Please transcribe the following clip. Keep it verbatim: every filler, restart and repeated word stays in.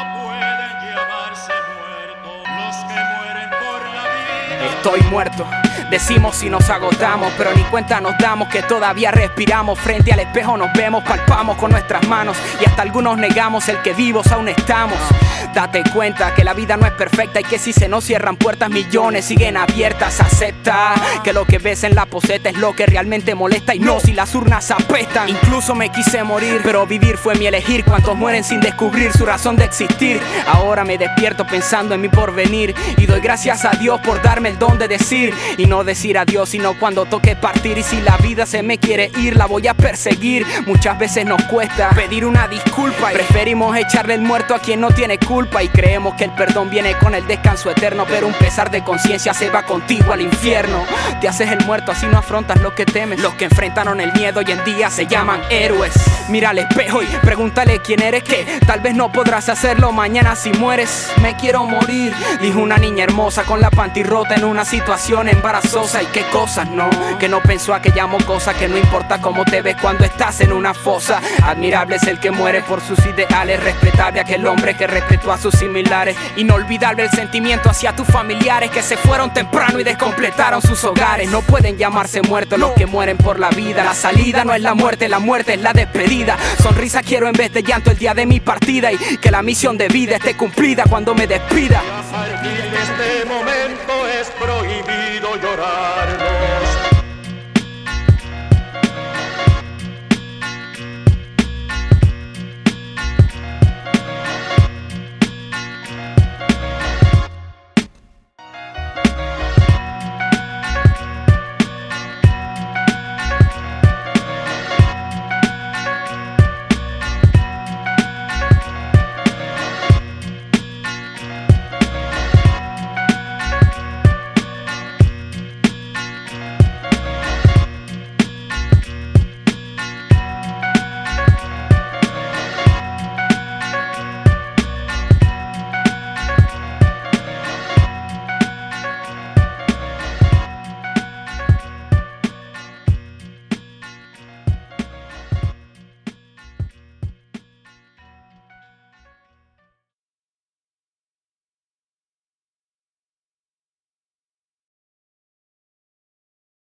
no pueden llamarse muertos los que mueren por la vida. Estoy muerto, decimos si nos agotamos, pero ni cuenta nos damos que todavía respiramos. Frente al espejo nos vemos, palpamos con nuestras manos y hasta algunos negamos el que vivos aún estamos. Date cuenta que la vida no es perfecta y que si se nos cierran puertas millones siguen abiertas. Acepta que lo que ves en la poseta es lo que realmente molesta y no si las urnas apestan. Incluso me quise morir, pero vivir fue mi elegir. Cuantos mueren sin descubrir su razón de existir. Ahora me despierto pensando en mi porvenir y doy gracias a Dios por darme el don de decir y no decir adiós sino cuando toque partir. Y si la vida se me quiere ir la voy a perseguir. Muchas veces nos cuesta pedir una disculpa y preferimos echarle el muerto a quien no tiene culpa. Y creemos que el perdón viene con el descanso eterno, pero un pesar de conciencia se va contigo al infierno. Te haces el muerto así no afrontas lo que temes. Los que enfrentaron el miedo hoy en día se llaman héroes. Mira al espejo y pregúntale quién eres, que tal vez no podrás hacerlo mañana si mueres. Me quiero morir, dijo una niña hermosa con la panty rota en una situación embarazosa. Y qué cosas, no, que no pensó aquella mocosa, que no importa cómo te ves cuando estás en una fosa. Admirable es el que muere por sus ideales, respetable aquel hombre que respetó a sus similares. Inolvidable el sentimiento hacia tus familiares que se fueron temprano y descompletaron sus hogares. No pueden llamarse muertos los que mueren por la vida. La salida no es la muerte, la muerte es la despedida. Sonrisa quiero en vez de llanto el día de mi partida y que la misión de vida esté cumplida cuando me despida. A partir de este momento es prohibido llorar.